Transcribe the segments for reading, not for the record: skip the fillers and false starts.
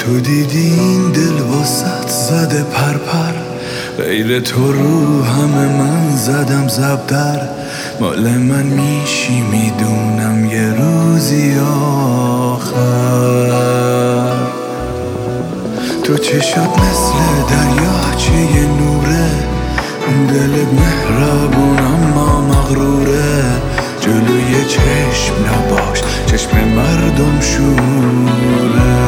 تو دیدی این دل واسط زده پرپر، غیر تو رو همه من زدم زبدر. مال من میشی میدونم یه روزی آخر. تو چشات مثل دریاچه یه نوره، دلت مهربون اما مغروره. جلوی چشم نباش، چشم مردم شوره.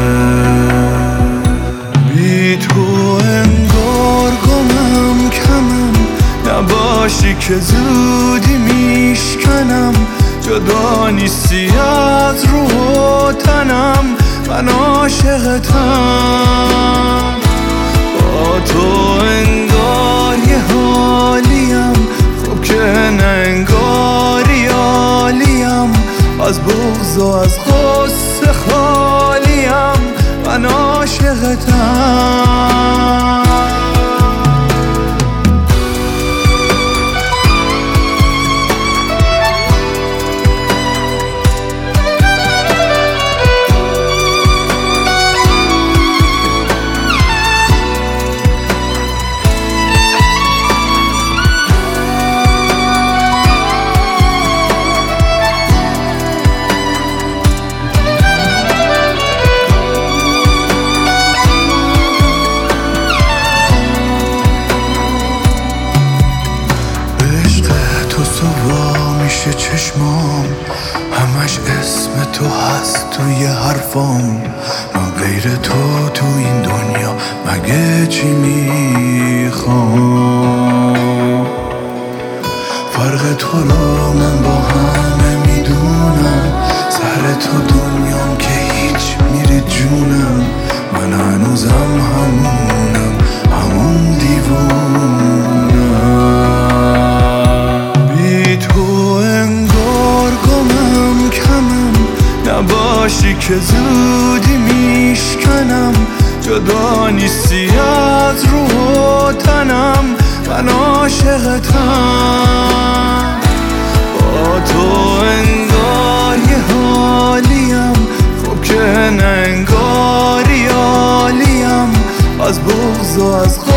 بی تو انگار گمم کمم، نباشی که زودی میشکنم. جدا نیستی از روح و تنم، من عاشقتم. با تو انگار یه حالیم، خوب که نه انگاری عالیم. از بغض و از غصه خالیم، من عاشقتم. میشه چشمام همش اسم تو هست توی حرفام. من غیر تو تو این دنیا مگه چی میخوام؟ فرق تو رو من با همه میدونم، سر تو دنیام که هیچ میره جونم. من هنوزم همونم، همون دیوونم. بی تو انگار گمم کمم، نباشی که زودی میشکنم. جدا نیستی از روح و تنم، من عاشقتم. با تو انگار یه حالیم، خوب که نه انگاری عالیم. از بغض و از